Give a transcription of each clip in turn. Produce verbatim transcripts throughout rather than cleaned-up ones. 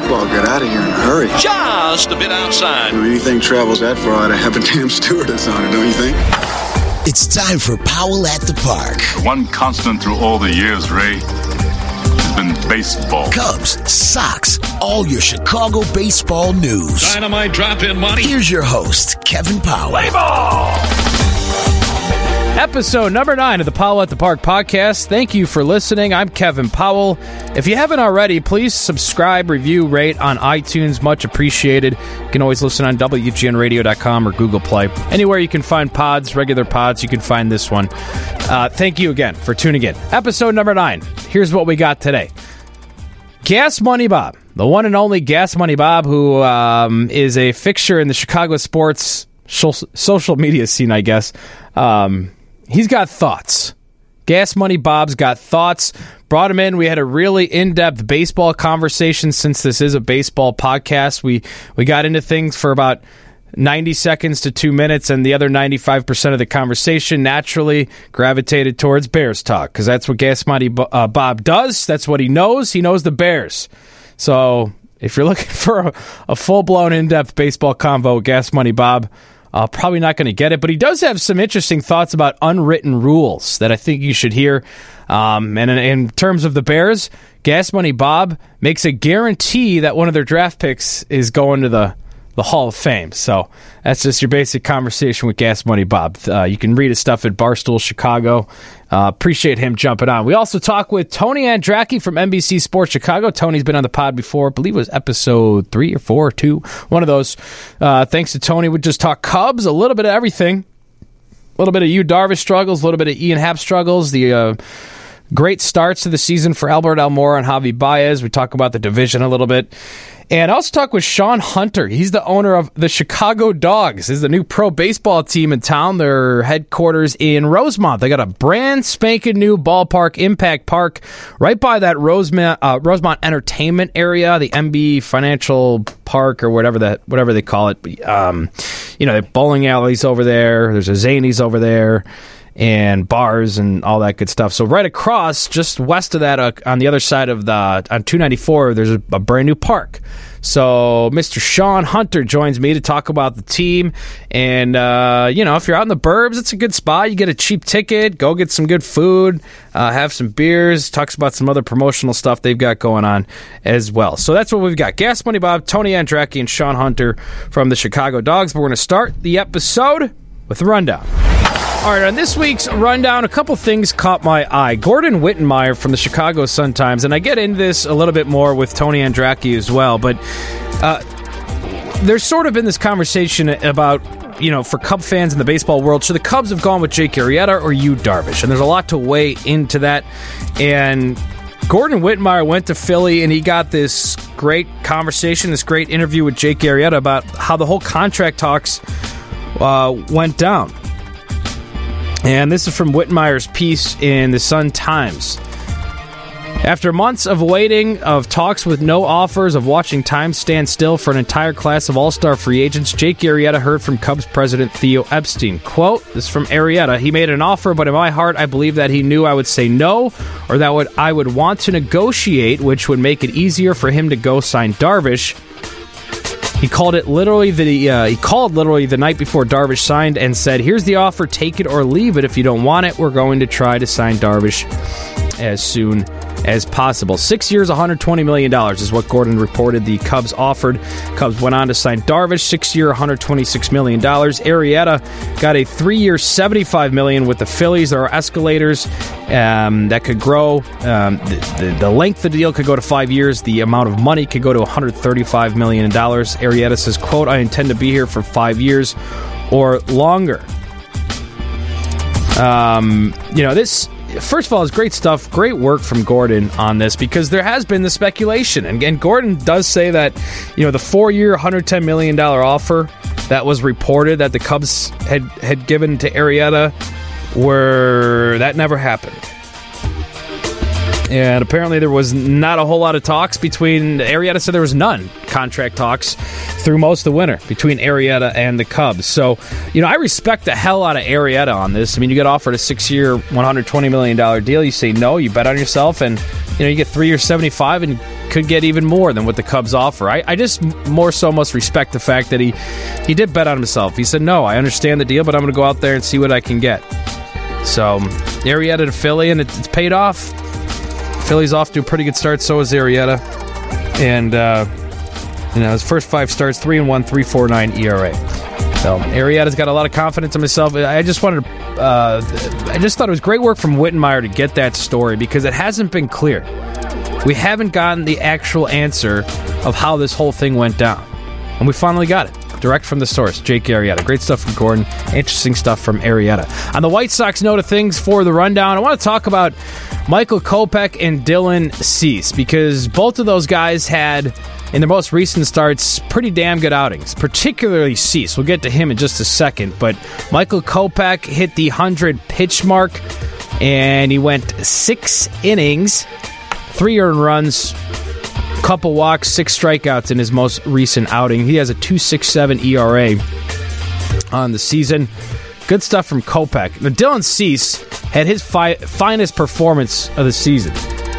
Well, get out of here in a hurry. Just a bit outside. When anything travels that far, I'd have a damn stewardess on it, don't you think? It's time for Powell at the Park. One constant through all the years, Ray, has been baseball. Cubs, Sox, all your Chicago baseball news. Dynamite drop-in money. Here's your host, Kevin Powell. Play ball! Episode number nine of the Powell at the Park podcast. Thank you for listening. I'm Kevin Powell. If you haven't already, please subscribe, review, rate on iTunes. Much appreciated. You can always listen on W G N radio dot com or Google Play. Anywhere you can find pods, regular pods, you can find this one. Uh, thank you again for tuning in. Episode number nine. Here's what we got today. Gas Money Bob, the one and only Gas Money Bob, who um, is a fixture in the Chicago sports social media scene, I guess. Um... He's got thoughts. Gas Money Bob's got thoughts. Brought him in. We had a really in-depth baseball conversation since this is a baseball podcast. We we got into things for about ninety seconds to two minutes, and the other ninety-five percent of the conversation naturally gravitated towards Bears talk, because that's what Gas Money uh, Bob does. That's what he knows. He knows the Bears. So if you're looking for a, a full-blown, in-depth baseball convo, Gas Money Bob, Uh, probably not going to get it, but he does have some interesting thoughts about unwritten rules that I think you should hear. Um, and in, in terms of the Bears, Gas Money Bob makes a guarantee that one of their draft picks is going to the, the Hall of Fame. So that's just your basic conversation with Gas Money Bob. Uh, you can read his stuff at Barstool Chicago. Uh, appreciate him jumping on. We also talk with Tony Andracki from N B C Sports Chicago. Tony's been on the pod before. I believe it was episode three or four or two. One of those. Uh, thanks to Tony. We just talk Cubs, a little bit of everything. A little bit of Yu Darvish struggles, a little bit of Ian Happ struggles. The uh, great starts to the season for Albert Almora and Javi Baez. We talk about the division a little bit. And I also talk with Sean Hunter. He's the owner of the Chicago Dogs. This is the new pro baseball team in town. Their headquarters in Rosemont. They got a brand spanking new ballpark, Impact Park, right by that Rosemont, uh, Rosemont Entertainment area, the M B Financial Park or whatever that whatever they call it. Um, you know, the bowling alleys over there. There's a Zanies over there, and bars and all that good stuff. So right across, just west of that, uh, on the other side of the, on two ninety-four, there's a, a brand new park. So Mister Sean Hunter joins me to talk about the team. And, uh, you know, if you're out in the burbs, it's a good spot. You get a cheap ticket, go get some good food, uh, have some beers, talks about some other promotional stuff they've got going on as well. So that's what we've got. Gas Money Bob, Tony Andracki, and Sean Hunter from the Chicago Dogs. But we're going to start the episode with a rundown. All right, on this week's rundown, a couple things caught my eye. Gordon Wittenmeyer from the Chicago Sun-Times, and I get into this a little bit more with Tony Andracki as well, but uh, there's sort of been this conversation about, you know, for Cub fans in the baseball world, should the Cubs have gone with Jake Arrieta or Yu Darvish? And there's a lot to weigh into that. And Gordon Wittenmeyer went to Philly, and he got this great conversation, this great interview with Jake Arrieta about how the whole contract talks uh, went down. And this is from Wittenmeyer's piece in the Sun-Times. After months of waiting, of talks with no offers, of watching time stand still for an entire class of all-star free agents, Jake Arrieta heard from Cubs president Theo Epstein. Quote, this is from Arrieta, he made an offer, but in my heart I believe that he knew I would say no, or that would, I would want to negotiate, which would make it easier for him to go sign Darvish. He called it literally the uh, he called literally the night before Darvish signed and said, here's the offer, take it or leave it. If you don't want it, we're going to try to sign Darvish as soon as possible. Six years, one hundred twenty million dollars is what Gordon reported the Cubs offered. Cubs went on to sign Darvish, six-year, one hundred twenty-six million dollars. Arrieta got a three-year, seventy-five million dollars with the Phillies. There are escalators um, that could grow. Um, the, the, the length of the deal could go to five years. The amount of money could go to one hundred thirty-five million dollars. Arrieta says, quote, I intend to be here for five years or longer. Um, you know, this... First of all, it's great stuff, great work from Gordon on this, because there has been the speculation, and, and Gordon does say that, you know, the four-year, one hundred ten million dollars offer that was reported that the Cubs had, had given to Arrieta, were that never happened. And apparently there was not a whole lot of talks between, Arrieta said there was none, contract talks through most of the winter between Arrieta and the Cubs. So, you know, I respect the hell out of Arrieta on this. I mean, you get offered a six-year, one hundred twenty million dollars deal. You say no, you bet on yourself, and, you know, you get three years, seventy-five, and could get even more than what the Cubs offer. I, I just more so must respect the fact that he, he did bet on himself. He said, no, I understand the deal, but I'm going to go out there and see what I can get. So, Arrieta to Philly, and it, it's paid off. Philly's off to a pretty good start, so is Arrieta. And, uh, you know, his first five starts, three and one, three point four nine E R A. So, Arrieta's got a lot of confidence in himself. I just wanted to, uh, I just thought it was great work from Wittenmeyer to get that story because it hasn't been clear. We haven't gotten the actual answer of how this whole thing went down. And we finally got it. Direct from the source, Jake Arrieta. Great stuff from Gordon. Interesting stuff from Arrieta. On the White Sox note of things for the rundown, I want to talk about Michael Kopech and Dylan Cease because both of those guys had, in their most recent starts, pretty damn good outings, particularly Cease. We'll get to him in just a second, but Michael Kopech hit the one hundred pitch mark, and he went six innings, three earned runs, couple walks, six strikeouts in his most recent outing. He has a two point six seven E R A on the season. Good stuff from Kopech. Now, Dylan Cease had his fi- finest performance of the season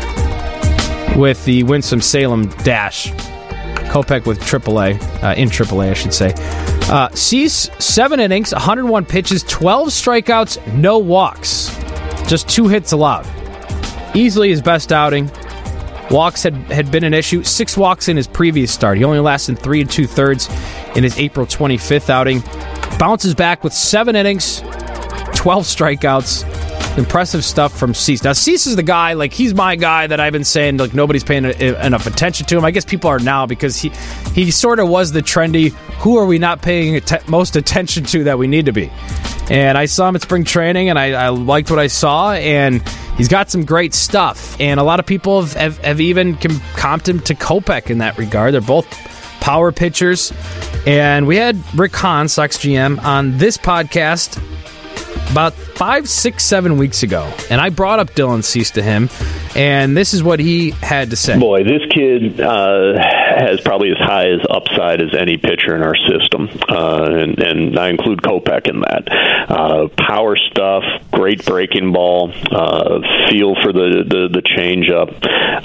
with the Winston-Salem Dash. Kopech with triple A, uh, in triple A, I should say. Uh, Cease, seven innings, one hundred one pitches, twelve strikeouts, no walks. Just two hits allowed. Easily his best outing. Walks had, had been an issue. Six walks in his previous start. He only lasted three and two-thirds in his April twenty-fifth outing. Bounces back with seven innings, twelve strikeouts. Impressive stuff from Cease. Now, Cease is the guy, like, he's my guy that I've been saying, like, nobody's paying a, enough attention to him. I guess people are now because he, he sort of was the trendy, who are we not paying att- most attention to that we need to be? And I saw him at spring training, and I, I liked what I saw, and he's got some great stuff. And a lot of people have, have, have even comped him to Kopech in that regard. They're both power pitchers. And we had Rick Hahn, Sox G M, on this podcast about five, six, seven weeks ago, and I brought up Dylan Cease to him, and this is what he had to say. Boy, this kid uh, has probably as high as upside as any pitcher in our system, uh, and, and I include Kopech in that. Uh, power stuff, great breaking ball, uh, feel for the the, the changeup.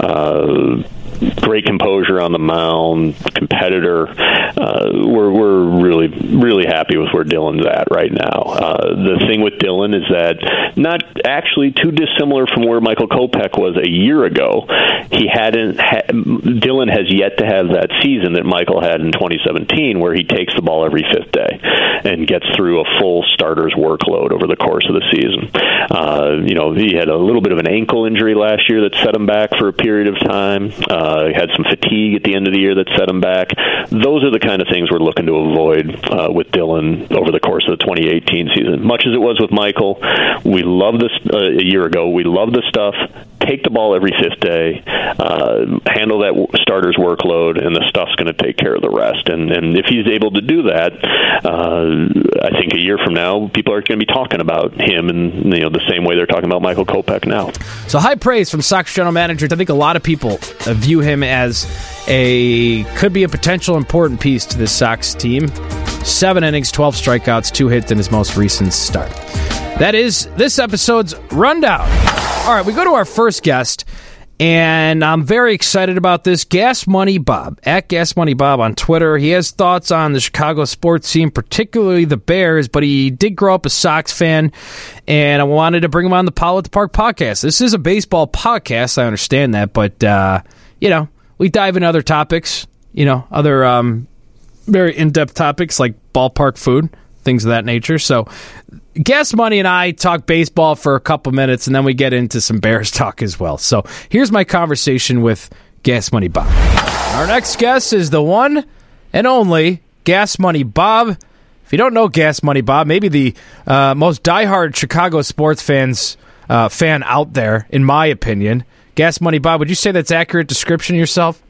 Uh, Great composure on the mound, competitor. Uh, we're we're really really happy with where Dylan's at right now. Uh, the thing with Dylan is that not actually too dissimilar from where Michael Kopech was a year ago. He hadn't. Ha- Dylan has yet to have that season that Michael had in twenty seventeen, where he takes the ball every fifth day and gets through a full starter's workload over the course of the season. Uh, you know, he had a little bit of an ankle injury last year that set him back for a period of time. Uh, Uh, had some fatigue at the end of the year that set him back. Those are the kind of things we're looking to avoid uh, with Dylan over the course of the twenty eighteen season. Much as it was with Michael, we love this uh, a year ago. We love the stuff. Take the ball every fifth day. Uh, handle that starter's workload, and the stuff's going to take care of the rest. And, and if he's able to do that, uh, I think a year from now, people are going to be talking about him in you know the same way they're talking about Michael Kopech now. So high praise from Sox general managers. I think a lot of people uh, view him as a could be a potential important piece to this Sox team. Seven innings, twelve strikeouts, two hits in his most recent start. That is this episode's rundown. All right, we go to our first guest, and I'm very excited about this. Gas Money Bob, at Gas Money Bob on Twitter. He has thoughts on the Chicago sports scene, particularly the Bears, but he did grow up a Sox fan, and I wanted to bring him on the Powell at the Park podcast. This is a baseball podcast, I understand that, but, uh, you know, we dive into other topics, you know, other um, very in-depth topics like ballpark food, things of that nature. So Gas Money and I talk baseball for a couple minutes, and then we get into some Bears talk as well. So here's my conversation with Gas Money Bob. Our next guest is the one and only Gas Money Bob. If you don't know Gas Money Bob, maybe the uh, most diehard Chicago sports fans uh, fan out there, in my opinion. Gas Money Bob, would you say that's accurate description of yourself?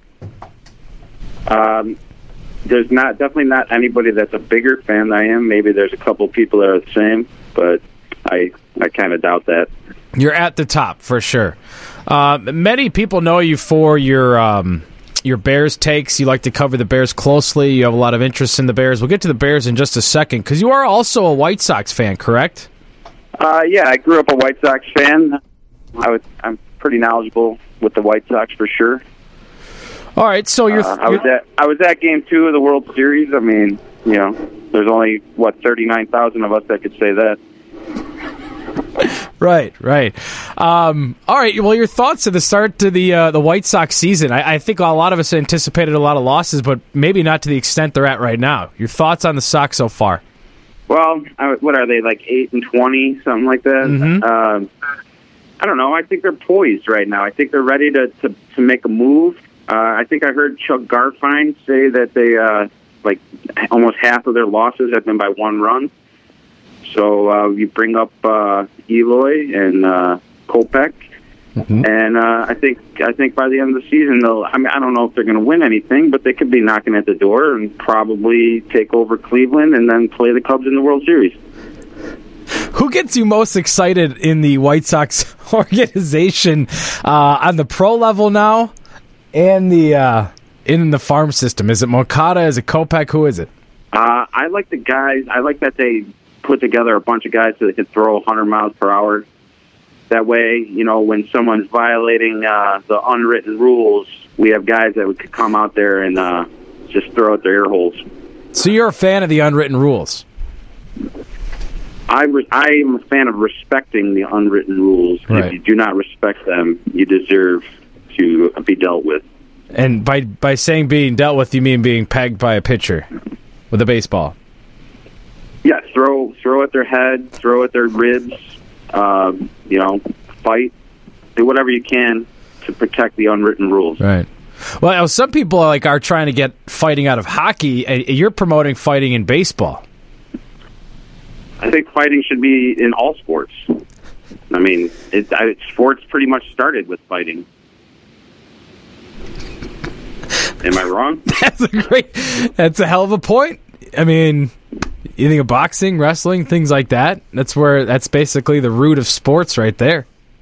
Um, there's not definitely not anybody that's a bigger fan than I am. Maybe there's a couple people that are the same, but I I kind of doubt that. You're at the top for sure. Uh, many people know you for your um, your Bears takes. You like to cover the Bears closely. You have a lot of interest in the Bears. We'll get to the Bears in just a second because you are also a White Sox fan, correct? Uh, yeah, I grew up a White Sox fan. I was I'm pretty knowledgeable with the White Sox for sure. All right, so you're. Uh, I was at I was at Game Two of the World Series. I mean, you know, there's only what thirty-nine thousand of us that could say that. Right, right. Um, all right. Well, your thoughts at the start to the uh, the White Sox season. I, I think a lot of us anticipated a lot of losses, but maybe not to the extent they're at right now. Your thoughts on the Sox so far? Well, I, what are they, like eight and twenty, something like that? Mm-hmm. Um, I don't know. I think they're poised right now. I think they're ready to to, to make a move. Uh, I think I heard Chuck Garfien say that they uh, like almost half of their losses have been by one run. So uh, you bring up uh, Eloy and uh, Kopech, mm-hmm. and uh, I think I think by the end of the season, they'll. I mean, I don't know if they're going to win anything, but they could be knocking at the door and probably take over Cleveland and then play the Cubs in the World Series. Who gets you most excited in the White Sox organization uh, on the pro level now, and the uh, in the farm system? Is it Moncada? Is it Kopech? Who is it? Uh, I like the guys. I like that they put together a bunch of guys so they can throw one hundred miles per hour. That way, you know, when someone's violating uh, the unwritten rules, we have guys that could come out there and uh, just throw out their ear holes. So you're a fan of the unwritten rules? I, re- I am a fan of respecting the unwritten rules. Right. If you do not respect them, you deserve to be dealt with. And by by saying being dealt with, you mean being pegged by a pitcher with a baseball? Yeah, throw throw at their head, throw at their ribs, uh, you know, fight, do whatever you can to protect the unwritten rules. Right. Well, some people like are trying to get fighting out of hockey. You're promoting fighting in baseball. I think fighting should be in all sports. I mean, it, I, sports pretty much started with fighting. Am I wrong? That's a great. That's a hell of a point. I mean, you think of boxing, wrestling, things like that. That's where that's basically the root of sports, right there.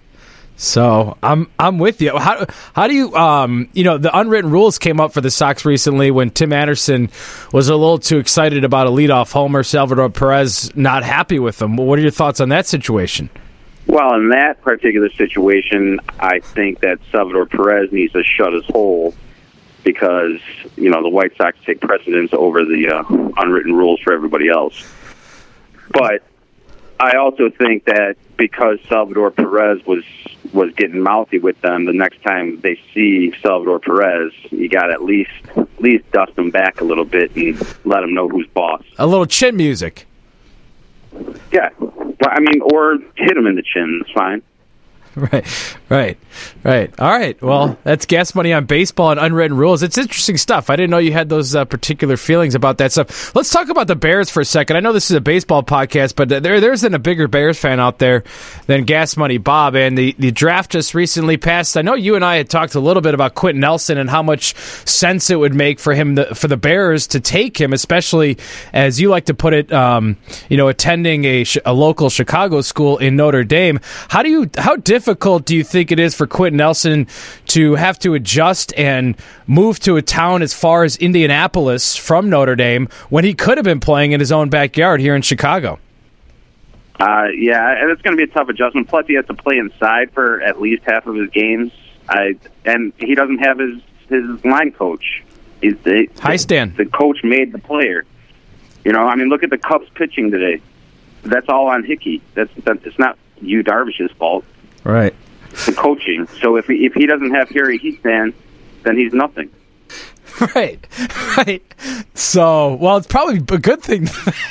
So I'm I'm with you. How how do you um you know the unwritten rules came up for the Sox recently when Tim Anderson was a little too excited about a leadoff homer, Salvador Perez not happy with them. What are your thoughts on that situation? Well, in that particular situation, I think that Salvador Perez needs to shut his hole because you know the White Sox take precedence over the uh, unwritten rules for everybody else. But I also think that because Salvador Perez was was getting mouthy with them, the next time they see Salvador Perez, you got to at least at least dust him back a little bit and let him know who's boss. A little chin music. Yeah, I mean, or hit him in the chin. It's fine. Right, right, right. All right. Well, that's gas money on baseball and unwritten rules. It's interesting stuff. I didn't know you had those uh, particular feelings about that stuff. Let's talk about the Bears for a second. I know this is a baseball podcast, but there there isn't a bigger Bears fan out there than Gas Money Bob. And the, the draft just recently passed. I know you and I had talked a little bit about Quentin Nelson and how much sense it would make for him to, for the Bears to take him, especially as you like to put it, um, you know, attending a, a local Chicago school in Notre Dame. How do you how difficult difficult do you think it is for Quentin Nelson to have to adjust and move to a town as far as Indianapolis from Notre Dame when he could have been playing in his own backyard here in Chicago? Uh, yeah, and it's going to be a tough adjustment. Plus, he has to play inside for at least half of his games. I and he doesn't have his, his line coach. He's the, Hi, Stan. The coach made the player. You know, I mean, look at the Cubs pitching today. That's all on Hickey. That's, that's it's not Yu Darvish's fault. Right. The coaching. So if he, if he doesn't have Harry Heathman, then he's nothing. Right, right. So, well, it's probably a good thing.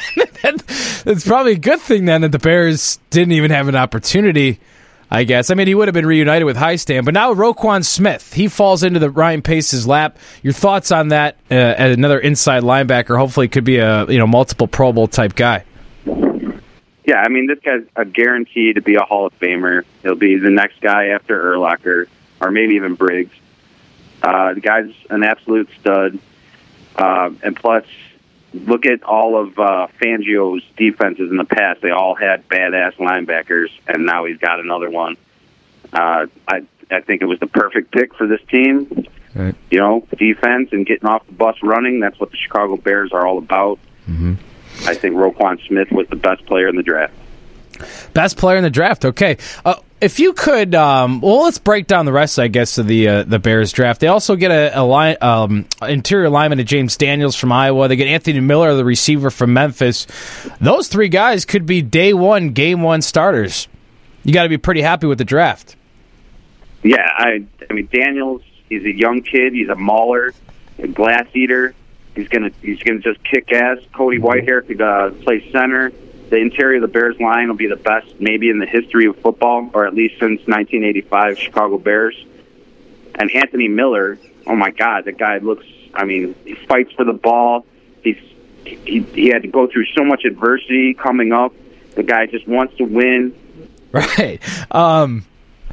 It's probably a good thing then that the Bears didn't even have an opportunity, I guess. I mean, he would have been reunited with Highstand. But now Roquan Smith, he falls into the Ryan Pace's lap. Your thoughts on that uh, as another inside linebacker? Hopefully could be a you know multiple Pro Bowl type guy. Yeah, I mean, this guy's a guarantee to be a Hall of Famer. He'll be the next guy after Urlacher, or maybe even Briggs. Uh, the guy's an absolute stud. Uh, and plus, look at all of uh, Fangio's defenses in the past. They all had badass linebackers, and now he's got another one. Uh, I, I think it was the perfect pick for this team. Right. You know, defense and getting off the bus running, that's what the Chicago Bears are all about. Mm-hmm. I think Roquan Smith was the best player in the draft. Best player in the draft. Okay. Uh, if you could, um, well, let's break down the rest, I guess, of the uh, the Bears draft. They also get a, a line, um, interior lineman of James Daniels from Iowa. They get Anthony Miller, the receiver from Memphis. Those three guys could be day one, game one starters. You got to be pretty happy with the draft. Yeah, I, I mean, Daniels, he's a young kid. He's a mauler, a glass eater. He's gonna he's gonna just kick ass. Cody Whitehair could uh, play center. The interior of the Bears line will be the best maybe in the history of football, or at least since nineteen eighty-five Chicago Bears. And Anthony Miller, oh my God, the guy looks, I mean, he fights for the ball. He's he, he had to go through so much adversity coming up. The guy just wants to win. Right. Um,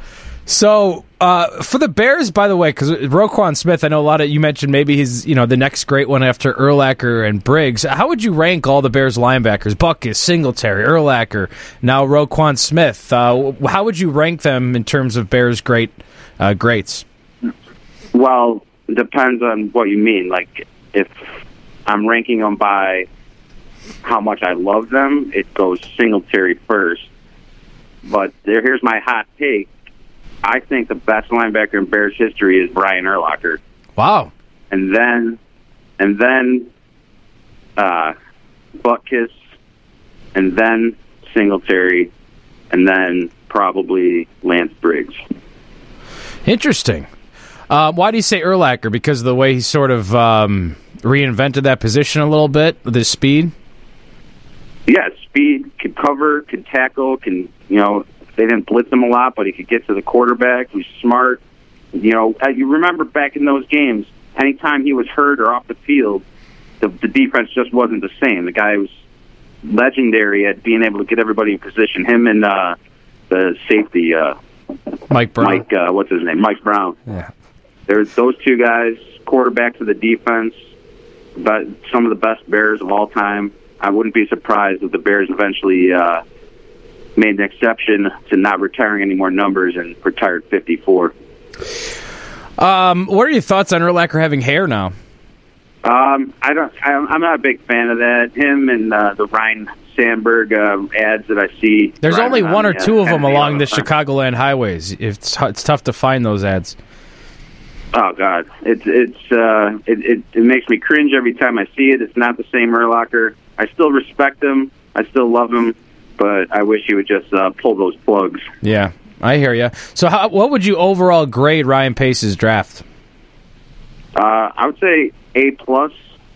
so uh, for the Bears, by the way, because Roquan Smith, I know a lot of you mentioned maybe he's you know the next great one after Urlacher and Briggs. How would you rank all the Bears linebackers? Buckus, Singletary, Urlacher, now Roquan Smith. Uh, how would you rank them in terms of Bears great uh, greats? Well, it depends on what you mean. Like if I'm ranking them by how much I love them, it goes Singletary first. But there, here's my hot take. I think the best linebacker in Bears history is Brian Urlacher. Wow. And then, and then, uh, Butkus, and then Singletary, and then probably Lance Briggs. Interesting. Uh, why do you say Urlacher? Because of the way he sort of um, reinvented that position a little bit with his speed? Yeah, speed, could cover, could tackle, can, you know, they didn't blitz him a lot, but he could get to the quarterback. He was smart. You know, you remember back in those games, anytime he was hurt or off the field, the, the defense just wasn't the same. The guy was legendary at being able to get everybody in position. Him and uh, the safety, uh, Mike Brown. Mike, uh, what's his name? Mike Brown. Yeah. There's those two guys, quarterbacks of the defense, but some of the best Bears of all time. I wouldn't be surprised if the Bears eventually uh, made an exception to not retiring any more numbers and retired fifty-four. Um, what are your thoughts on Urlacher having hair now? Um, I don't. I, I'm not a big fan of that. Him and uh, the Ryan Sandberg uh, ads that I see. There's only one or the, two of them uh, along the time. Chicagoland highways. It's it's tough to find those ads. Oh God, it's it's uh, it, it it makes me cringe every time I see it. It's not the same Urlacher. I still respect him. I still love him, but I wish he would just uh, pull those plugs. Yeah, I hear you. So, how, what would you overall grade Ryan Pace's draft? Uh, I would say A plus.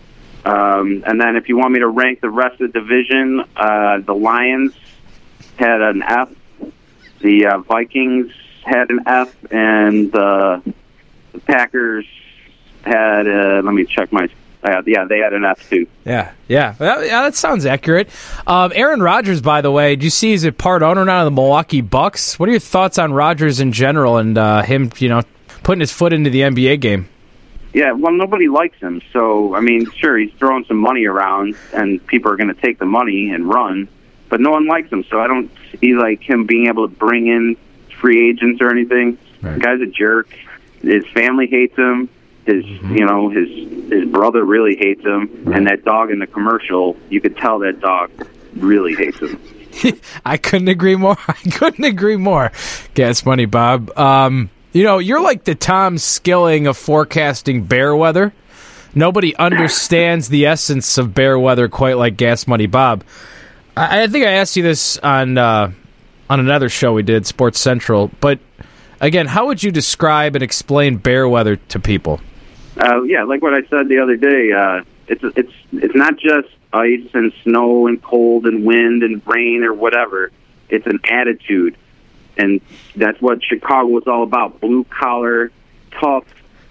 Um, and then if you want me to rank the rest of the division, uh, the Lions had an F, the uh, Vikings had an F, and uh, the Packers had. Uh, let me check my. Uh, yeah, they had an F too. Yeah, yeah, that, yeah. That sounds accurate. Um, Aaron Rodgers, by the way, do you see he's a part owner now of the Milwaukee Bucks? What are your thoughts on Rodgers in general and uh, him, you know, putting his foot into the N B A game? Yeah, well, nobody likes him. So, I mean, sure, he's throwing some money around, and people are going to take the money and run, but no one likes him. So I don't see like him being able to bring in free agents or anything. Right. The guy's a jerk. His family hates him. His, mm-hmm. you know, his his brother really hates him, right. And that dog in the commercial, you could tell that dog really hates him. I couldn't agree more. I couldn't agree more. Gas money, Bob. Um, you know, you're like the Tom Skilling of forecasting bear weather. Nobody understands the essence of bear weather quite like Gas Money Bob. I, I think I asked you this on uh, on another show we did, Sports Central. But again, how would you describe and explain bear weather to people? Uh, yeah, like what I said the other day, uh, it's it's it's not just ice and snow and cold and wind and rain or whatever. It's an attitude, and that's what Chicago is all about: blue collar, tough,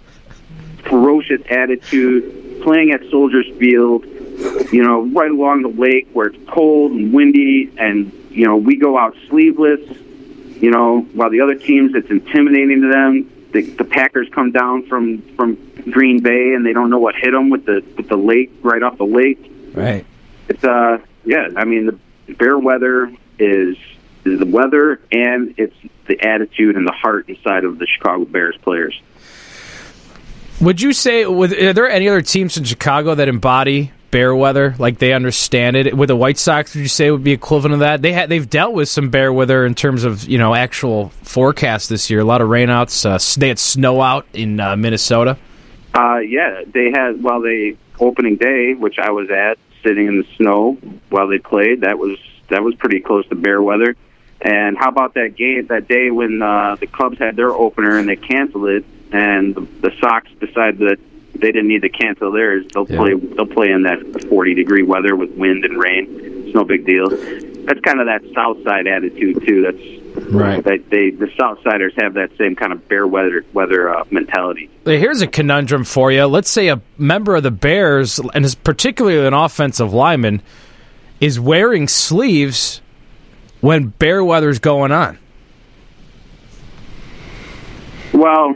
ferocious attitude. Playing at Soldier Field, you know, right along the lake where it's cold and windy, and you know we go out sleeveless. You know, while the other teams, it's intimidating to them. The, the Packers come down from, from Green Bay and they don't know what hit them with the with the lake right off the lake. Right. It's uh yeah. I mean the bear weather is is the weather and it's the attitude and the heart inside of the Chicago Bears players. Would you say, with, are there any other teams in Chicago that embody bear weather, like they understand it. With the White Sox, would you say it would be equivalent of that? They had they've dealt with some bear weather in terms of, you know, actual forecast this year. A lot of rainouts. Uh, they had snow out in uh, Minnesota. Uh, yeah, they had, well, they opening day, which I was at, sitting in the snow while they played. That was that was pretty close to bear weather. And how about that game that day when uh, the Cubs had their opener and they canceled it, and the, the Sox decided that they didn't need to cancel theirs. They'll yeah. play. They'll play in that forty degree weather with wind and rain. It's no big deal. That's kind of that South Side attitude too. That's right. That they the South Siders have that same kind of bear weather weather uh, mentality. Here's a conundrum for you. Let's say a member of the Bears, and is particularly an offensive lineman, is wearing sleeves when bear weather's going on. Well,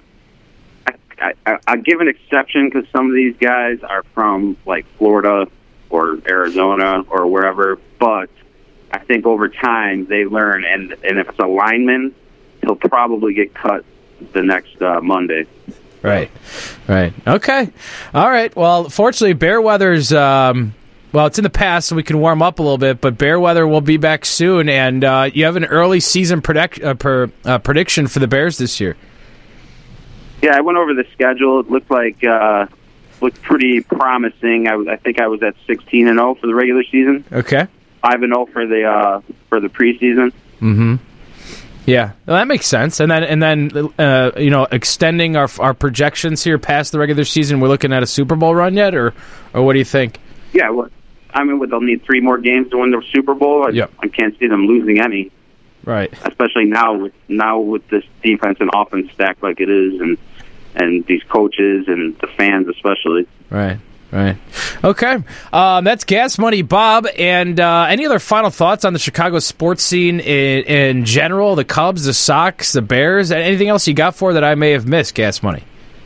I, I, I give an exception because some of these guys are from like Florida or Arizona or wherever, but I think over time they learn, and, and if it's a lineman, he'll probably get cut the next uh, Monday. Right, right. Okay. All right. Well, fortunately, bear weather's, um, well, it's in the past, so we can warm up a little bit, but bear weather will be back soon, and uh, you have an early season predict, uh, per, uh, prediction for the Bears this year. Yeah, I went over the schedule. It looked like uh, looked pretty promising. I, I think I was at sixteen and zero for the regular season. Okay, five and zero for the uh, for the preseason. Mm-hmm. Yeah, well, that makes sense. And then and then uh, you know, extending our our projections here past the regular season. We're looking at a Super Bowl run yet, or or what do you think? Yeah, well, I mean, they'll need three more games to win the Super Bowl. I, yep. I can't see them losing any. Right. Especially now with now with this defense and offense stacked like it is, and and these coaches and the fans especially. Right, right. Okay. Um, that's Gas Money Bob. And uh, any other final thoughts on the Chicago sports scene in, in general? The Cubs, the Sox, the Bears? Anything else you got for that I may have missed, Gas Money?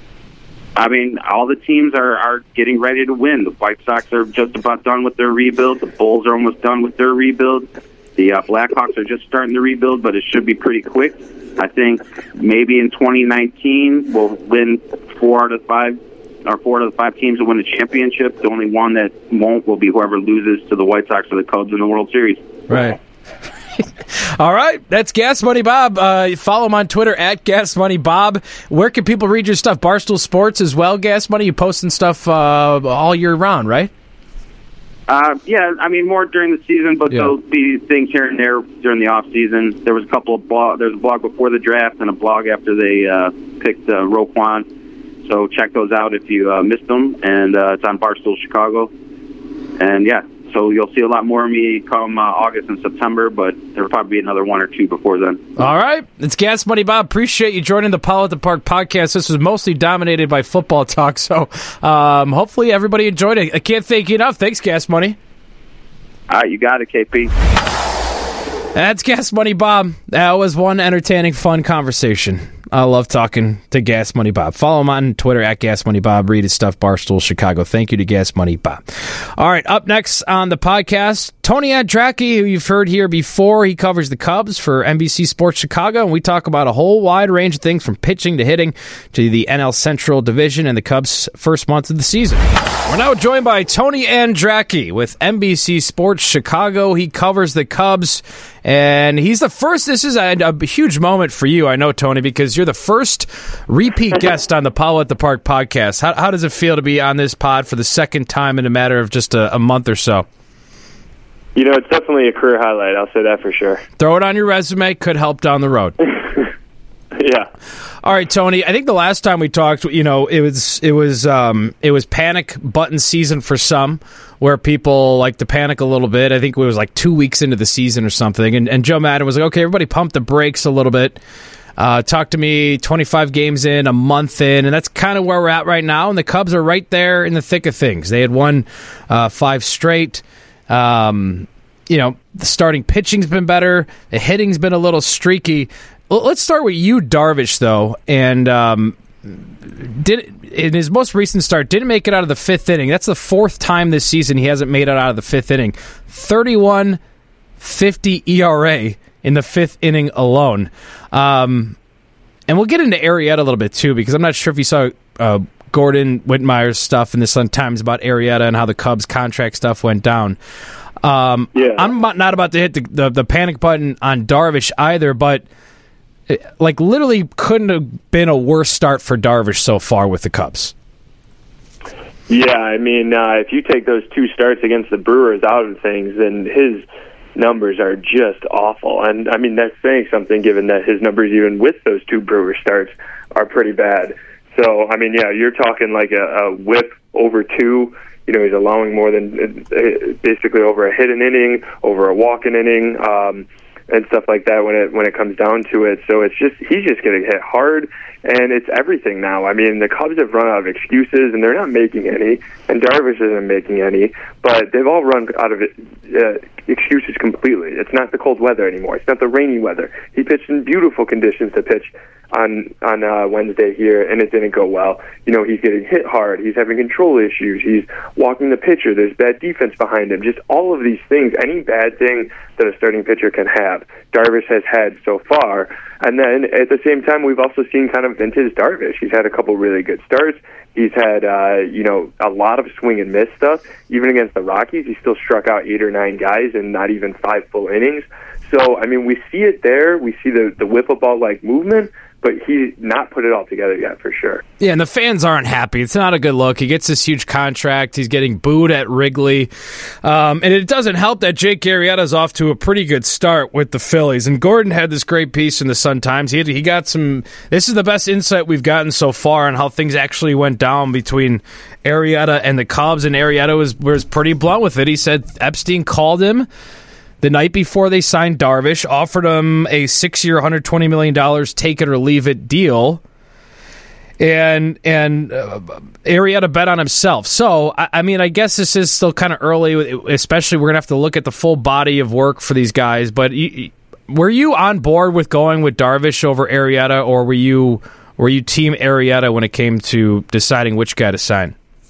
I mean, all the teams are, are getting ready to win. The White Sox are just about done with their rebuild. The Bulls are almost done with their rebuild. The uh, Blackhawks are just starting to rebuild, but it should be pretty quick. I think maybe in twenty nineteen we'll win four out of five, or four out of the five teams will win the championship. The only one that won't will be whoever loses to the White Sox or the Cubs in the World Series. Right. All right, that's Gas Money Bob. Uh, follow him on Twitter at Gas Money Bob. Where can people read your stuff? Barstool Sports as well, Gas Money? You posting stuff uh, all year round, right? Uh, yeah, I mean more during the season, but yeah. There'll be things here and there during the off season. There was a couple of blog. There's a blog before the draft and a blog after they uh, picked uh, Roquan. So check those out if you uh, missed them, and uh, it's on Barstool Chicago. And yeah, so you'll see a lot more of me come uh, August and September, but there'll probably be another one or two before then. All right. It's Gas Money Bob. Appreciate you joining the Paul at the Park podcast. This was mostly dominated by football talk, so um, hopefully everybody enjoyed it. I can't thank you enough. Thanks, Gas Money. All right, you got it, K P. That's Gas Money Bob. That was one entertaining, fun conversation. I love talking to Gas Money Bob. Follow him on Twitter at Gas Money Bob. Read his stuff, Barstool Chicago. Thank you to Gas Money Bob. All right, up next on the podcast, Tony Andracki, who you've heard here before. He covers the Cubs for N B C Sports Chicago, and we talk about a whole wide range of things from pitching to hitting to the N L Central Division and the Cubs' first month of the season. We're now joined by Tony Andracki with N B C Sports Chicago. He covers the Cubs, and he's the first. This is a, a huge moment for you, I know, Tony, because you're the first repeat guest on the Paul at the Park podcast. How, how does it feel to be on this pod for the second time in a matter of just a, a month or so? You know, it's definitely a career highlight. I'll say that for sure. Throw it on your resume. Could help down the road. Yeah. All right, Tony. I think the last time we talked, you know, it was it was um, it was panic button season for some, where people like to panic a little bit. I think it was like two weeks into the season or something, and, and Joe Maddon was like, "Okay, everybody, pump the brakes a little bit." Uh, talk to me twenty-five games in, a month in, and that's kind of where we're at right now. And the Cubs are right there in the thick of things. They had won uh, five straight. Um, you know, the starting pitching's been better. The hitting's been a little streaky. Let's start with you, Darvish, though. And um, did in his most recent start, didn't make it out of the fifth inning. That's the fourth time this season he hasn't made it out of the fifth inning. thirty-one fifty E R A in the fifth inning alone. Um, and we'll get into Arrieta a little bit, too, because I'm not sure if you saw uh, Gordon Whitmire's stuff in the Sun-Times about Arrieta and how the Cubs contract stuff went down. Um, yeah. I'm not about to hit the, the, the panic button on Darvish either, but it, like literally couldn't have been a worse start for Darvish so far with the Cubs. Yeah, I mean, uh, if you take those two starts against the Brewers out of things, then his numbers are just awful. And, I mean, that's saying something given that his numbers, even with those two Brewer starts, are pretty bad. So, I mean, yeah, you're talking like a, a whip over two. You know, he's allowing more than uh, basically over a hit an inning, over a walk an inning, um, and stuff like that when it when it comes down to it. So it's just he's just getting hit hard, and it's everything now. I mean, the Cubs have run out of excuses, and they're not making any, and Darvish isn't making any, but they've all run out of uh, excuses completely. It's not the cold weather anymore. It's not the rainy weather. He pitched in beautiful conditions to pitch on on uh, Wednesday here, and it didn't go well. You know, he's getting hit hard. He's having control issues. He's walking the pitcher. There's bad defense behind him. Just all of these things, any bad thing that a starting pitcher can have, Darvish has had so far. And then at the same time, we've also seen kind of vintage Darvish. He's had a couple really good starts. He's had, uh, you know, a lot of swing and miss stuff. Even against the Rockies, he still struck out eight or nine guys in not even five full innings. So, I mean, we see it there. We see the, the whip-a-ball-like movement, but he's not put it all together yet for sure. Yeah, and the fans aren't happy. It's not a good look. He gets this huge contract. He's getting booed at Wrigley. Um, and it doesn't help that Jake Arrieta's off to a pretty good start with the Phillies. And Gordon had this great piece in the Sun-Times. He, had, he got some... This is the best insight we've gotten so far on how things actually went down between Arrieta and the Cubs. And Arrieta was, was pretty blunt with it. He said Epstein called him the night before they signed Darvish, offered him a six-year, one hundred twenty million dollars take-it-or-leave-it deal, and and uh, Arrieta bet on himself. So, I, I mean, I guess this is still kind of early, especially we're going to have to look at the full body of work for these guys, but you, were you on board with going with Darvish over Arrieta, or were you, were you team Arrieta when it came to deciding which guy to sign?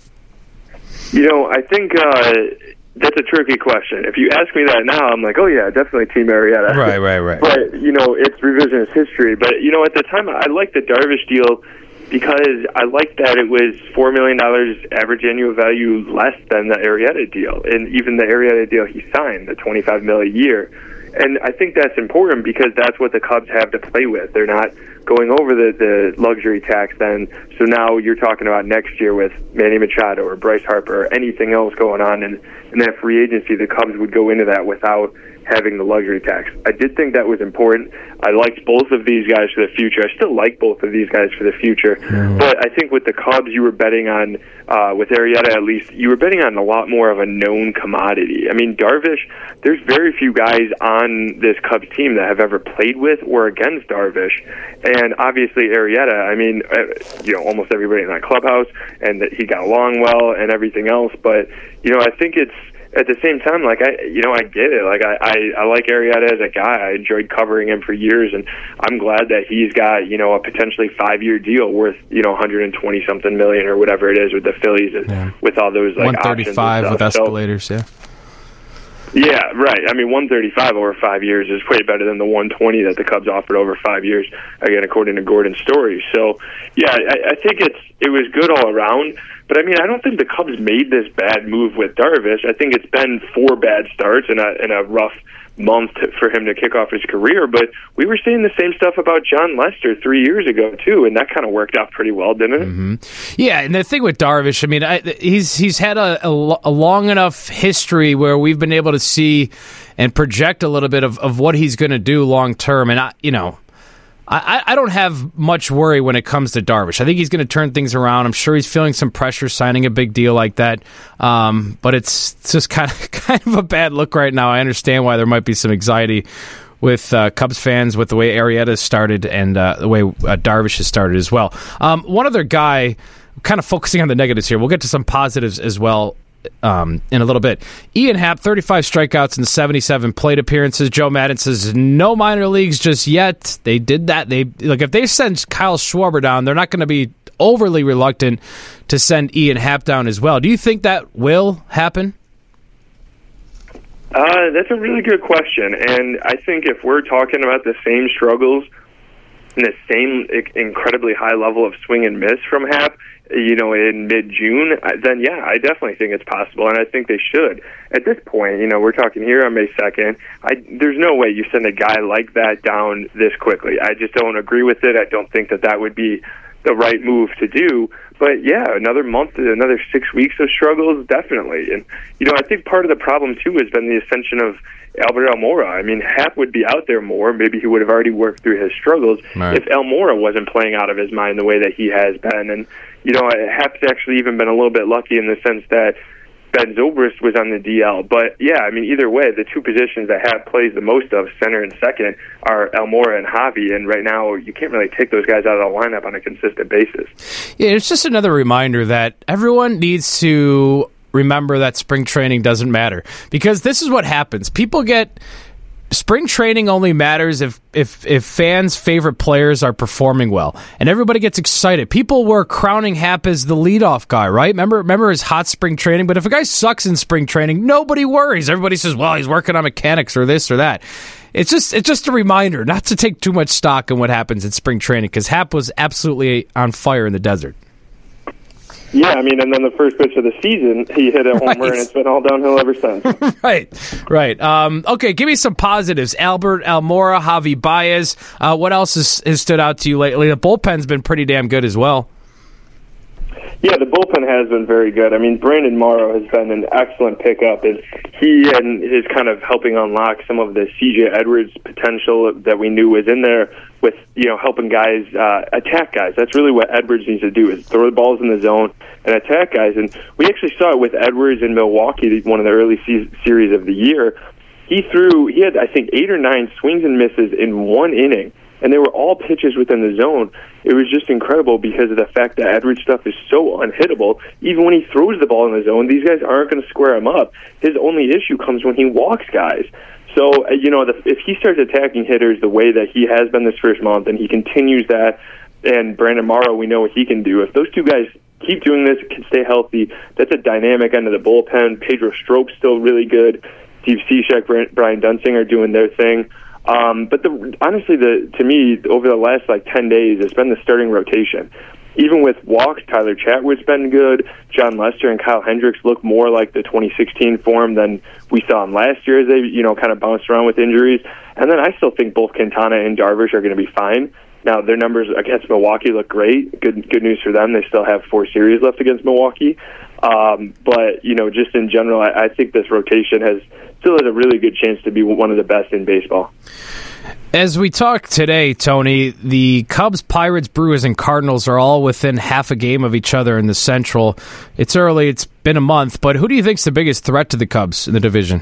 You know, I think... Uh That's a tricky question. If you ask me that now, I'm like, oh, yeah, definitely Team Arrieta. Right, right, right. But, you know, it's revisionist history. But, you know, at the time, I liked the Darvish deal because I liked that it was four million dollars average annual value less than the Arrieta deal. And even the Arrieta deal he signed, the twenty-five million dollars a year. And I think that's important because that's what the Cubs have to play with. They're not going over the, the luxury tax then. So now you're talking about next year with Manny Machado or Bryce Harper or anything else going on in, in that free agency. The Cubs would go into that without having the luxury tax. I did think that was important. I liked both of these guys for the future. I still like both of these guys for the future. Mm. But I think with the Cubs, you were betting on, uh, with Arrieta at least, you were betting on a lot more of a known commodity. I mean, Darvish, there's very few guys on this Cubs team that have ever played with or against Darvish. And obviously Arrieta, I mean, you know, almost everybody in that clubhouse, and that he got along well and everything else. But, you know, I think it's, at the same time, like, I, you know, I get it. Like, I, I, I like Arrieta as a guy. I enjoyed covering him for years, and I'm glad that he's got, you know, a potentially five-year deal worth, you know, one hundred twenty something million or whatever it is with the Phillies, and yeah. with all those, like, one thirty-five with escalators, so, yeah. Yeah, right. I mean, one thirty-five over five years is way better than the one twenty that the Cubs offered over five years, again, according to Gordon's story. So, yeah, I, I think it's it was good all around. But, I mean, I don't think the Cubs made this bad move with Darvish. I think it's been four bad starts and a, and a rough month to, for him to kick off his career. But we were saying the same stuff about John Lester three years ago, too, and that kind of worked out pretty well, didn't it? Mm-hmm. Yeah, and the thing with Darvish, I mean, I, he's he's had a, a, a long enough history where we've been able to see and project a little bit of, of what he's going to do long term. And, I, you know, I, I don't have much worry when it comes to Darvish. I think he's going to turn things around. I'm sure he's feeling some pressure signing a big deal like that. Um, but it's, it's just kind of kind of a bad look right now. I understand why there might be some anxiety with uh, Cubs fans with the way Arrieta started and uh, the way uh, Darvish has started as well. Um, one other guy, kind of focusing on the negatives here. We'll get to some positives as well. Um, in a little bit. Ian Happ, thirty-five strikeouts and seventy-seven plate appearances. Joe Madden says no minor leagues just yet. They did that. They like if they send Kyle Schwarber down, they're not going to be overly reluctant to send Ian Happ down as well. Do you think that will happen? Uh, that's a really good question, and I think if we're talking about the same struggles and the same incredibly high level of swing and miss from Happ, you know, in mid-June, then yeah, I definitely think it's possible, and I think they should. At this point, you know, we're talking here on May second. I, there's no way you send a guy like that down this quickly. I just don't agree with it. I don't think that that would be the right move to do. But yeah, another month, another six weeks of struggles, definitely. And, you know, I think part of the problem, too, has been the ascension of Albert Almora. I mean, Hap would be out there more. Maybe he would have already worked through his struggles right. if Almora wasn't playing out of his mind the way that he has been. And, you know, Hap's actually even been a little bit lucky in the sense that Ben Zobrist was on the D L. But, yeah, I mean, either way, the two positions that Hap plays the most of, center and second, are Almora and Javi. And right now, you can't really take those guys out of the lineup on a consistent basis. Yeah, it's just another reminder that everyone needs to remember that spring training doesn't matter. Because this is what happens. People get... Spring training only matters if, if if fans' favorite players are performing well, and everybody gets excited. People were crowning Hap as the leadoff guy, right? Remember, remember his hot spring training. But if a guy sucks in spring training, nobody worries. Everybody says, "Well, he's working on mechanics or this or that." It's just it's just a reminder not to take too much stock in what happens in spring training because Hap was absolutely on fire in the desert. Yeah, I mean, and then the first pitch of the season, he hit a homer, right. and it's been all downhill ever since. right, right. Um, okay, give me some positives. Albert Almora, Javi Baez. Uh, what else has, has stood out to you lately? The bullpen's been pretty damn good as well. Yeah, the bullpen has been very good. I mean, Brandon Morrow has been an excellent pickup, and he and is kind of helping unlock some of the C J Edwards potential that we knew was in there with, you know, helping guys uh, attack guys. That's really what Edwards needs to do, is throw the balls in the zone and attack guys. And we actually saw it with Edwards in Milwaukee, one of the early se- series of the year. He threw, he had, I think, eight or nine swings and misses in one inning. And they were all pitches within the zone. It was just incredible because of the fact that Edwards' stuff is so unhittable. Even when he throws the ball in the zone, these guys aren't going to square him up. His only issue comes when he walks guys. So, you know, the, if he starts attacking hitters the way that he has been this first month, and he continues that, and Brandon Morrow, we know what he can do. If those two guys keep doing this, can stay healthy, that's a dynamic end of the bullpen. Pedro Strope's still really good. Steve Cishek, Brian Dunsing are doing their thing. Um, but the, honestly, the to me, over the last like ten days, it's been the starting rotation. Even with walks, Tyler Chatwood's been good. John Lester and Kyle Hendricks look more like the twenty sixteen form than we saw them last year as they, you know, kind of bounced around with injuries. And then I still think both Quintana and Darvish are going to be fine. Now, their numbers against Milwaukee look great. Good good news for them. They still have four series left against Milwaukee. Um, but, you know, just in general, I, I think this rotation has still has a really good chance to be one of the best in baseball. As we talk today, Tony, the Cubs, Pirates, Brewers, and Cardinals are all within half a game of each other in the Central. It's early. It's been a month. But who do you think is the biggest threat to the Cubs in the division?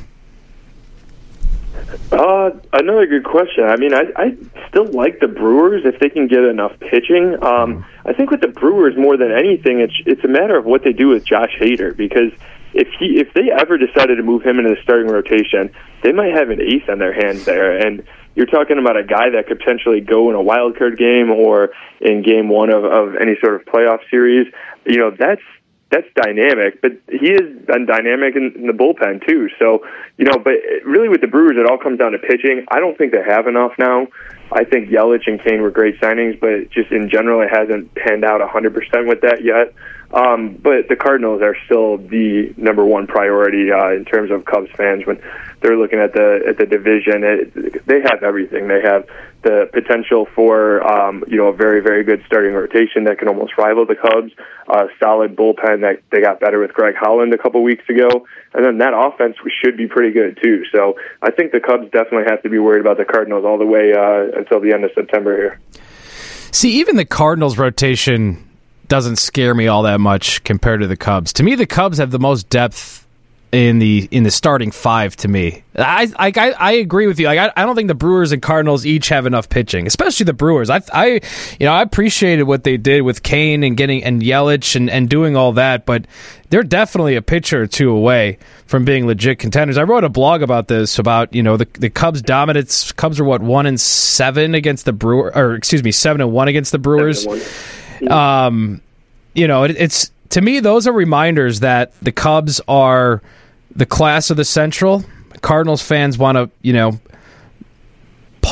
Uh, another good question. I mean, I, I still like the Brewers if they can get enough pitching. Um, I think with the Brewers, more than anything, it's it's a matter of what they do with Josh Hader, because if he if they ever decided to move him into the starting rotation, they might have an ace on their hands there. And you're talking about a guy that could potentially go in a wild card game or in game one of, of any sort of playoff series. You know, that's that's dynamic, but he has been dynamic in, in the bullpen too. So, you know, but really with the Brewers, it all comes down to pitching. I don't think they have enough now. I think Yelich and Kane were great signings, but just in general, it hasn't panned out one hundred percent with that yet. Um, but the Cardinals are still the number one priority uh, in terms of Cubs fans when they're looking at the at the division. It, they have everything. They have the potential for um, you know a very very good starting rotation that can almost rival the Cubs. A solid bullpen that they got better with Greg Holland a couple weeks ago, and then that offense should be pretty good too. So I think the Cubs definitely have to be worried about the Cardinals all the way uh, until the end of September here. See, even the Cardinals rotation doesn't scare me all that much compared to the Cubs. To me, the Cubs have the most depth in the in the starting five. To me, I I, I agree with you. Like, I, I don't think the Brewers and Cardinals each have enough pitching, especially the Brewers. I I you know I appreciated what they did with Kane and getting and Yelich and, and doing all that, but they're definitely a pitcher or two away from being legit contenders. I wrote a blog about this, about, you know, the the Cubs' dominance. Cubs are what, one and seven against the Brewers, or excuse me, seven and one against the Brewers. Um, you know, it, it's to me, those are reminders that the Cubs are the class of the Central. Cardinals fans want to, you know,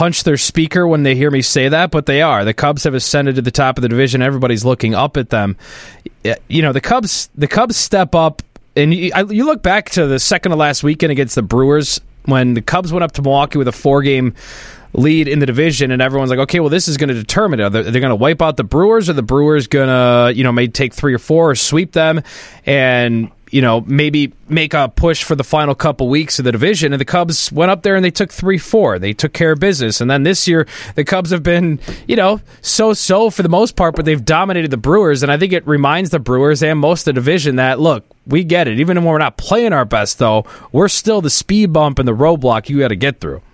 punch their speaker when they hear me say that, but they are. The Cubs have ascended to the top of the division. Everybody's looking up at them. You know, the Cubs the Cubs step up, and you, you look back to the second to last weekend against the Brewers when the Cubs went up to Milwaukee with a four-game lead in the division, and everyone's like, okay, well, this is going to determine it. Are they, they're going to wipe out the Brewers, or the Brewers going to, you know, maybe take three or four or sweep them and, you know, maybe make a push for the final couple weeks of the division. And the Cubs went up there and they took three four. They took care of business. And then this year, the Cubs have been, you know, so-so for the most part, but they've dominated the Brewers. And I think it reminds the Brewers and most of the division that, look, we get it. Even when we're not playing our best, though, we're still the speed bump and the roadblock you got to get through.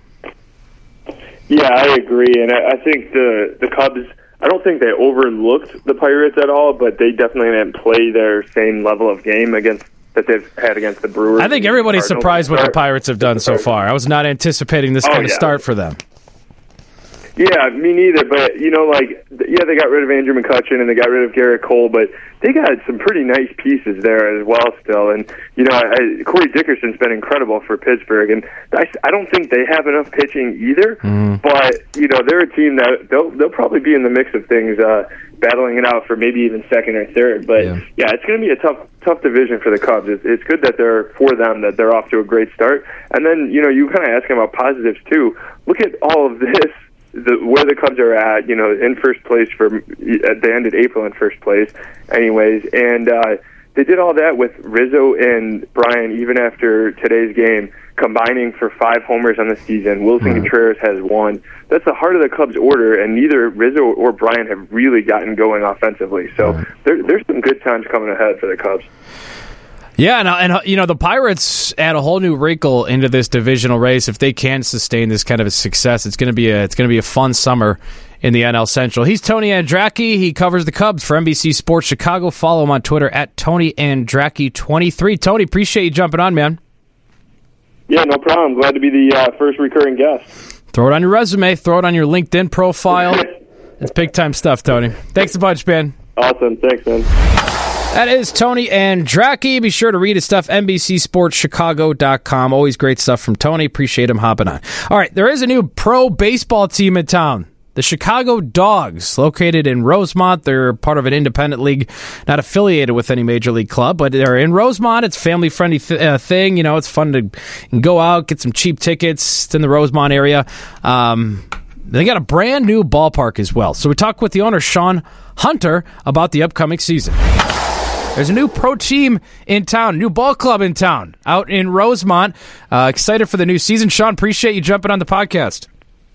Yeah, I agree, and I, I think the the Cubs, I don't think they overlooked the Pirates at all, but they definitely didn't play their same level of game against that they've had against the Brewers. I think everybody's surprised what the Pirates have done so far. I was not anticipating this oh, kind of yeah. start for them. Yeah, me neither, but, you know, like, yeah, they got rid of Andrew McCutchen and they got rid of Garrett Cole, but they got some pretty nice pieces there as well still, and, you know, I, Corey Dickerson's been incredible for Pittsburgh, and I, I don't think they have enough pitching either, mm. but, you know, they're a team that they'll, they'll probably be in the mix of things, uh, battling it out for maybe even second or third, but, yeah, yeah it's going to be a tough tough division for the Cubs. It's, it's good that they're, for them, that they're off to a great start, and then, you know, you kind of ask about positives, too. Look at all of this. The, where the Cubs are at, you know, in first place for they ended April in first place, anyways, and uh, they did all that with Rizzo and Bryan even after today's game, combining for five homers on the season. Wilson mm-hmm. Contreras has one. That's the heart of the Cubs' order, and neither Rizzo or Bryan have really gotten going offensively. So mm-hmm. there, there's some good times coming ahead for the Cubs. Yeah, and, and you know, the Pirates add a whole new wrinkle into this divisional race. If they can sustain this kind of a success, it's going to be a it's going to be a fun summer in the N L Central. He's Tony Andracki. He covers the Cubs for N B C Sports Chicago. Follow him on Twitter at Tony Andracki twenty-three. Tony, appreciate you jumping on, man. Yeah, no problem. Glad to be the uh, first recurring guest. Throw it on your resume. Throw it on your LinkedIn profile. It's big-time stuff, Tony. Thanks a bunch, man. Awesome. Thanks, man. That is Tony Andracki. Be sure to read his stuff, N B C Sports Chicago dot com. Always great stuff from Tony. Appreciate him hopping on. All right, there is a new pro baseball team in town. The Chicago Dogs, located in Rosemont. They're part of an independent league, not affiliated with any major league club, but they're in Rosemont. It's a family-friendly th- uh, thing. You know, it's fun to go out, get some cheap tickets. It's in the Rosemont area. Um, they got a brand new ballpark as well. So we talked with the owner, Sean Hunter, about the upcoming season. There's a new pro team in town, a new ball club in town, out in Rosemont. Uh, excited for the new season. Sean, appreciate you jumping on the podcast.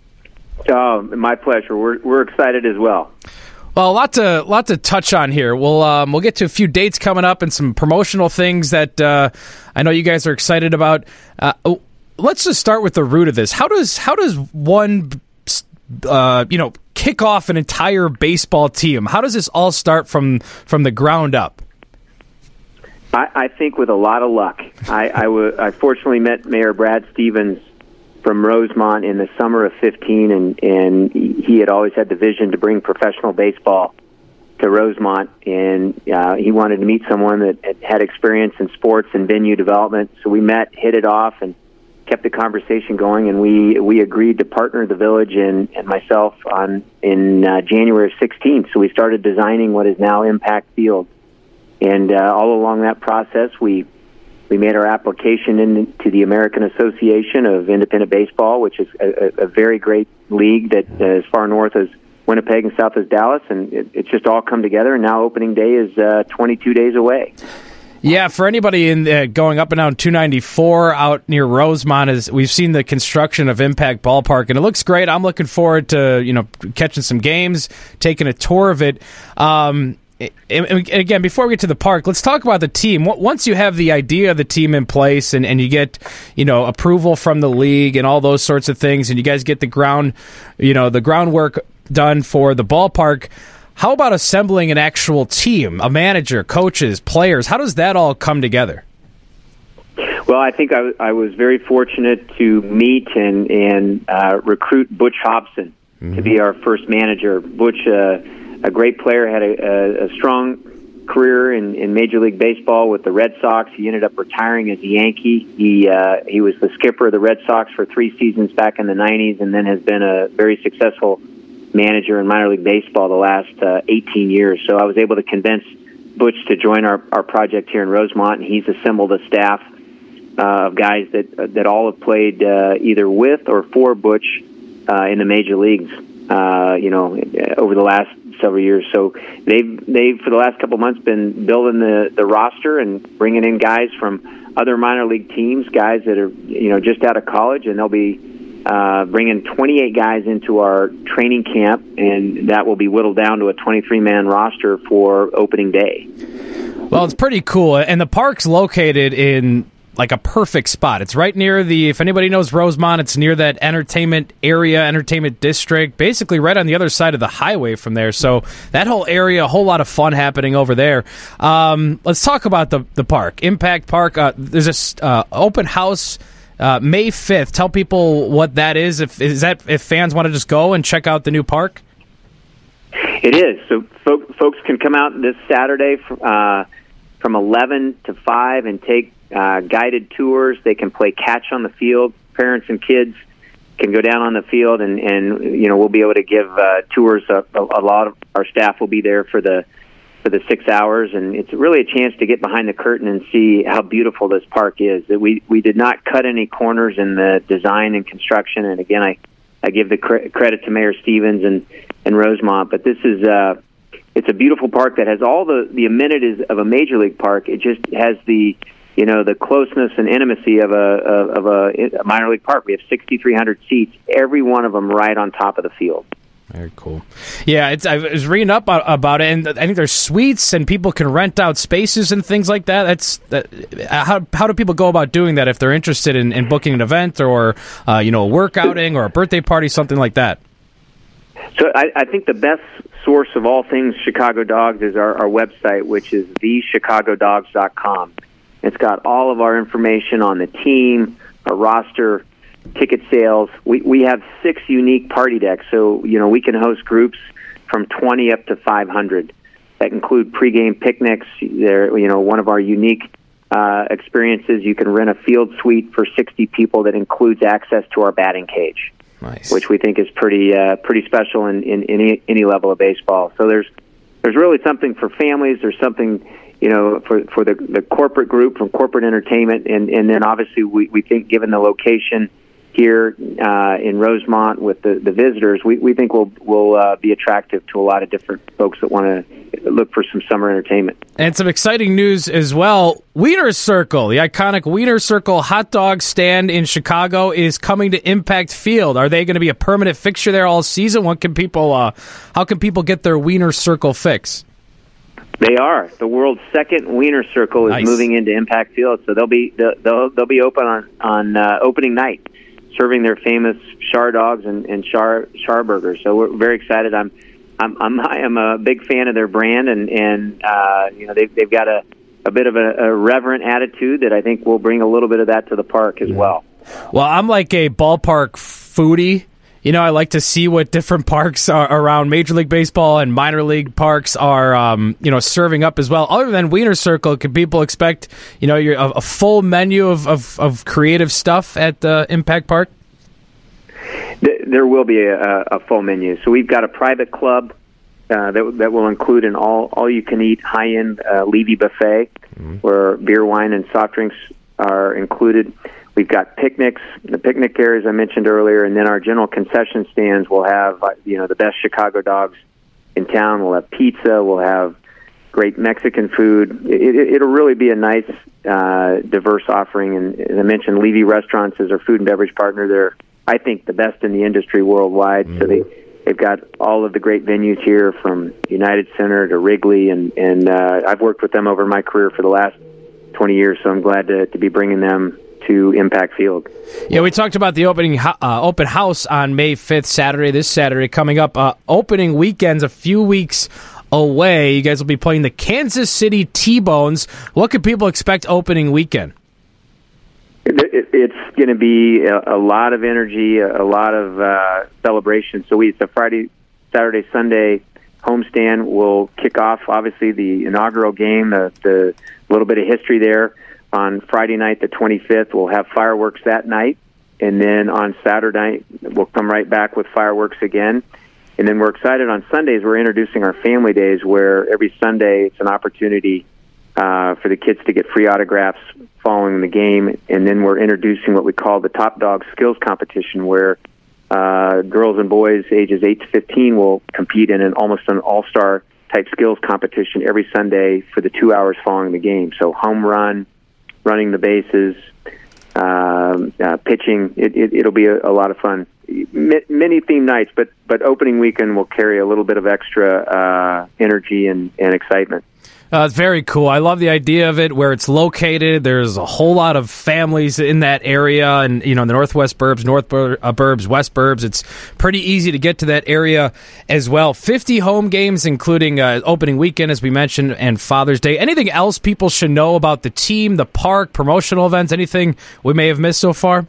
Oh, my pleasure. We're we're excited as well. Well, a lot to lot to touch on here. We'll um, we'll get to a few dates coming up and some promotional things that uh, I know you guys are excited about. Uh, let's just start with the root of this. How does how does one uh, you know kick off an entire baseball team? How does this all start from from the ground up? I, I think with a lot of luck. I, I, w- I fortunately met Mayor Brad Stevens from Rosemont in the summer of fifteen, and, and he had always had the vision to bring professional baseball to Rosemont, and uh, he wanted to meet someone that had experience in sports and venue development. So we met, hit it off, and kept the conversation going, and we we agreed to partner the village and, and myself on in uh, January of sixteen. So we started designing what is now Impact Field. And uh, all along that process, we we made our application into the American Association of Independent Baseball, which is a, a very great league that uh, as far north as Winnipeg and south as Dallas, and it, it's just all come together. And now opening day is uh, twenty-two days away. Yeah, for anybody in uh, going up and down two ninety-four out near Rosemont, is we've seen the construction of Impact Ballpark, and it looks great. I'm looking forward to you know catching some games, taking a tour of it. Um, And again, before we get to the park, let's talk about the team. Once you have the idea of the team in place and, and you get, you know, approval from the league and all those sorts of things, and you guys get the ground, you know, the groundwork done for the ballpark, how about assembling an actual team, a manager, coaches, players? How does that all come together? Well, I think I, w- I was very fortunate to meet and, and uh, recruit Butch Hobson mm-hmm. to be our first manager. Butch, uh, a great player, had a, a, a strong career in, in Major League Baseball with the Red Sox. He ended up retiring as a Yankee. He uh, he was the skipper of the Red Sox for three seasons back in the nineties, and then has been a very successful manager in minor league baseball the last uh, eighteen years. So I was able to convince Butch to join our, our project here in Rosemont, and he's assembled a staff uh, of guys that uh, that all have played uh, either with or for Butch uh, in the major leagues. Uh, you know, over the last several years. So they've they've for the last couple of months been building the, the roster and bringing in guys from other minor league teams, guys that are you know just out of college, and they'll be uh, bringing twenty-eight guys into our training camp, and that will be whittled down to a twenty-three man roster for opening day. Well, it's pretty cool, and the park's located in like a perfect spot. It's right near the, if anybody knows Rosemont, it's near that entertainment area, entertainment district, basically right on the other side of the highway from there. So that whole area, a whole lot of fun happening over there. Um, let's talk about the, the park, Impact Park. Uh, there's this uh, open house uh, May fifth. Tell people what that is. If is that if fans want to just go and check out the new park? It is. So folk, folks can come out this Saturday uh, from eleven to five and take Uh, guided tours. They can play catch on the field. Parents and kids can go down on the field, and, and you know we'll be able to give uh, tours. A, a lot of our staff will be there for the for the six hours, and it's really a chance to get behind the curtain and see how beautiful this park is. That we we did not cut any corners in the design and construction. And again, I I give the cre- credit to Mayor Stevens and and Rosemont, but this is. Uh, it's a beautiful park that has all the the amenities of a major league park. It just has the you know, the closeness and intimacy of a of a, a minor league park. We have sixty-three hundred seats, every one of them right on top of the field. Very cool. Yeah, it's, I was reading up about it, and I think there's suites, and people can rent out spaces and things like that. That's that, how how do people go about doing that if they're interested in, in booking an event or uh, you know a work outing or a birthday party, something like that? So I, I think the best source of all things Chicago Dogs is our, our website, which is the chicago dogs dot com. It's got all of our information on the team, our roster, ticket sales. We we have six unique party decks, so you know we can host groups from twenty up to five hundred. That include pregame picnics. They're you know one of our unique uh, experiences. You can rent a field suite for sixty people that includes access to our batting cage, nice. Which we think is pretty uh, pretty special in, in, in any any level of baseball. So there's there's really something for families. There's something. You know, for for the the corporate group from corporate entertainment, and, and then obviously we, we think given the location here uh, in Rosemont with the, the visitors, we, we think will will uh, be attractive to a lot of different folks that want to look for some summer entertainment. And some exciting news as well. Wiener Circle, the iconic Wiener Circle hot dog stand in Chicago, is coming to Impact Field. Are they going to be a permanent fixture there all season? What can people? Uh, how can people get their Wiener Circle fix? They are. The world's second Wiener Circle is nice. moving into Impact Field, so they'll be they'll they'll be open on on uh, opening night, serving their famous char dogs and, and char char burgers. So we're very excited. I'm I'm I'm I'm a big fan of their brand, and and uh, you know they've they've got a a bit of a, a reverent attitude that I think will bring a little bit of that to the park as well. Well, I'm like a ballpark foodie. You know, I like to see what different parks are around Major League Baseball and minor league parks are, um, you know, serving up as well. Other than Wiener Circle, can people expect, you know, your, a, a full menu of, of, of creative stuff at the Impact Park? There will be a, a full menu. So we've got a private club uh, that that will include an all all you can eat high end uh, Levy buffet, mm-hmm. where beer, wine, and soft drinks are included. We've got picnics, the picnic areas I mentioned earlier, and then our general concession stands will have, you know, the best Chicago dogs in town. We'll have pizza. We'll have great Mexican food. It, it, it'll really be a nice, uh, diverse offering. And as I mentioned, Levy Restaurants is our food and beverage partner. They're, I think, the best in the industry worldwide. Mm-hmm. So they, they've got all of the great venues here, from United Center to Wrigley, and, and uh, I've worked with them over my career for the last twenty years, so I'm glad to, to be bringing them to Impact Field. Yeah, we talked about the opening uh, open house on May fifth, Saturday, this Saturday coming up. Uh, opening weekend's a few weeks away. You guys will be playing the Kansas City T-Bones. What can people expect opening weekend? It, it, it's going to be a, a lot of energy, a, a lot of uh, celebration. So we, it's a Friday, Saturday, Sunday homestand will kick off, obviously, the inaugural game, the, the little bit of history there. On Friday night, the twenty-fifth, we'll have fireworks that night. And then on Saturday night, we'll come right back with fireworks again. And then we're excited on Sundays. We're introducing our family days, where every Sunday it's an opportunity uh, for the kids to get free autographs following the game. And then we're introducing what we call the Top Dog Skills Competition, where uh, girls and boys ages eight to fifteen will compete in an almost an all-star type skills competition every Sunday for the two hours following the game. So home run, running the bases, um, uh, pitching. It, it, it'll be a, a lot of fun. M- many theme nights, but but opening weekend will carry a little bit of extra uh, energy and, and excitement. Uh, it's very cool. I love the idea of it, where it's located. There's a whole lot of families in that area, and you know, the Northwest Burbs, North Bur- uh, Burbs, West Burbs. It's pretty easy to get to that area as well. fifty home games, including uh, opening weekend, as we mentioned, and Father's Day. Anything else people should know about the team, the park, promotional events? Anything we may have missed so far?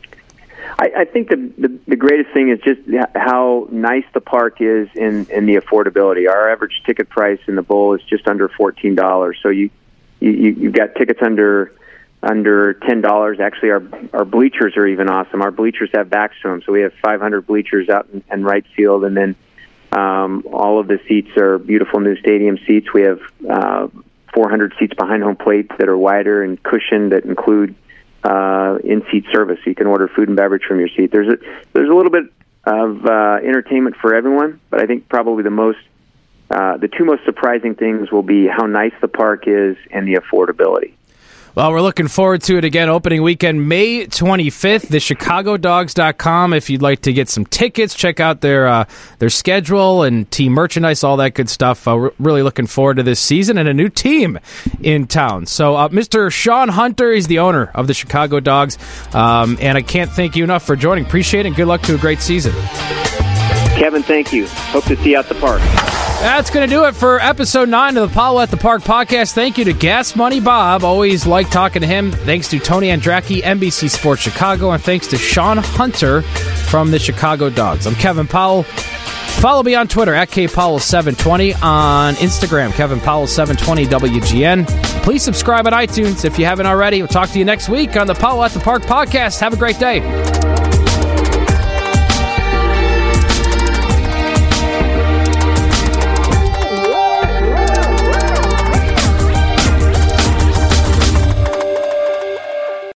I, I think the, the the greatest thing is just how nice the park is in, in the affordability. Our average ticket price in the bowl is just under fourteen dollars. So you you you've got tickets under under ten dollars. Actually, our our bleachers are even awesome. Our bleachers have backs to them, so we have five hundred bleachers out in, in right field, and then um, all of the seats are beautiful new stadium seats. We have uh, four hundred seats behind home plate that are wider and cushioned that include Uh, in-seat service, so you can order food and beverage from your seat. There's a there's a little bit of uh, entertainment for everyone, but I think probably the most uh, the two most surprising things will be how nice the park is and the affordability. Well, we're looking forward to it again. Opening weekend, May twenty-fifth, the chicago dogs dot com. If you'd like to get some tickets, check out their uh, their schedule and team merchandise, all that good stuff. Uh, we're really looking forward to this season and a new team in town. So, uh, Mister Sean Hunter, he's the owner of the Chicago Dogs, um, and I can't thank you enough for joining. Appreciate it, and good luck to a great season. Kevin, thank you. Hope to see you at the park. That's going to do it for episode nine of the Powell at the Park podcast. Thank you to Gas Money Bob. Always like talking to him. Thanks to Tony Andracki, N B C Sports Chicago. And thanks to Sean Hunter from the Chicago Dogs. I'm Kevin Powell. Follow me on Twitter at K Powell seven twenty. On Instagram, Kevin Powell seven twenty W G N. Please subscribe on iTunes if you haven't already. We'll talk to you next week on the Powell at the Park podcast. Have a great day.